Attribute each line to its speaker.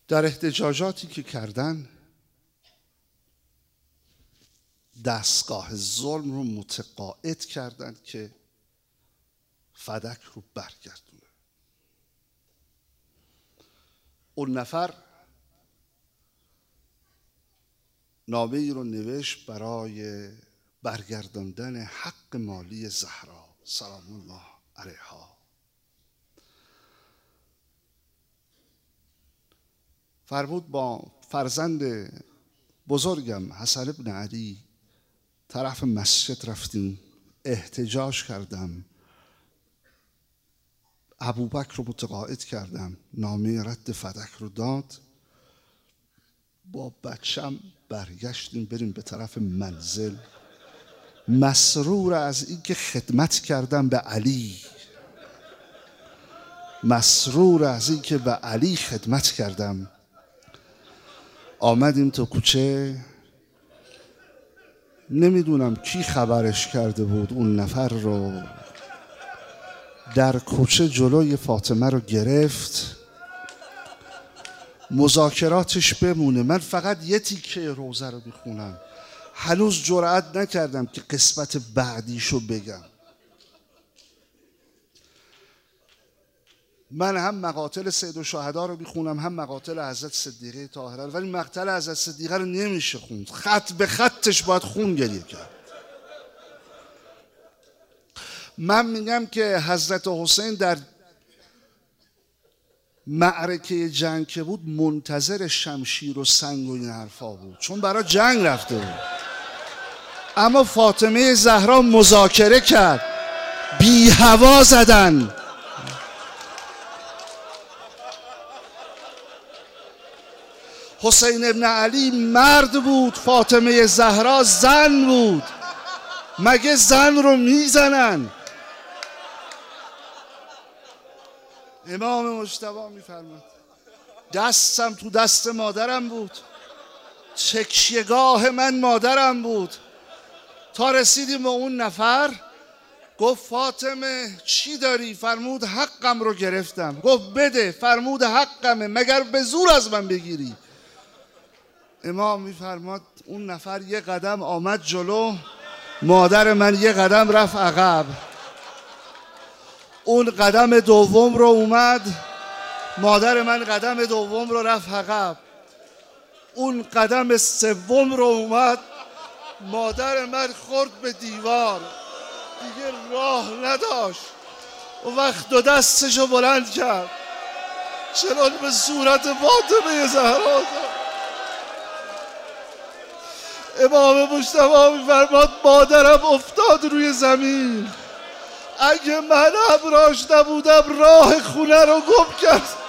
Speaker 1: در احتجاجاتی که کردن دستگاه ظلم رو متقاعد کردند که فدک رو برگردونه. اون نفر نامه ای رو نوشت برای برگرداندن حق مالی زهرا سلام الله علیها. فرمود با فرزند بزرگم حسن ابن علی طرف مسجد رفتیم، احتجاج کردم، ابوبکر رو متقاعد کردم، نامه رد فدک رو داد، با بچم برگشتیم بریم به طرف منزل، مسرور از اینکه خدمت کردم به علی، مسرور از اینکه به علی خدمت کردم. آمدیم تو کوچه، نمیدونم کی خبرش کرده بود اون نفر رو، در کوچه جلوی فاطمه رو گرفت، مذاکراتش بمونه، من فقط یه تیکه روزه رو میخونم، هنوز جرأت نکردم که قسمت بعدیشو بگم. من هم مقاتل سید الشهدا رو میخونم هم مقاتل حضرت صدیقه طاهره، ولی مقتل حضرت صدیقه رو نمیشه خوند، خط به خطش باید خون گریه کرد. من میگم که حضرت حسین در معرکه جنگ که بود منتظر شمشیر و سنگ و این حرفا بود، چون برای جنگ رفته بود. اما فاطمه زهرا مذاکره کرد، بی هوا زدن. حسین ابن علی مرد بود، فاطمه زهرا زن بود، مگه زن رو میزنن؟ امام مجتبی میفرماد دستم تو دست مادرم بود، تکیهگاه من مادرم بود، تا رسیدیم به اون نفر. گفت فاطمه چی داری؟ فرمود حقم رو گرفتم. گفت بده. فرمود حقمه، مگر به زور از من بگیری؟ امام میفرماد اون نفر یه قدم آمد جلو، مادر من یه قدم رفت عقب. اون قدم دوم رو اومد، مادر من قدم دوم رو رفت عقب. اون قدم سوم رو اومد، مادر من خورد به دیوار، دیگه راه نداشت. و وقت دو دستشو بلند کرد چنان به صورت فاطمه زهرا. امام مجتبی میفرماد مادرم افتاد روی زمین، اگه من ابراش نبودم راه خونه رو گم کرد.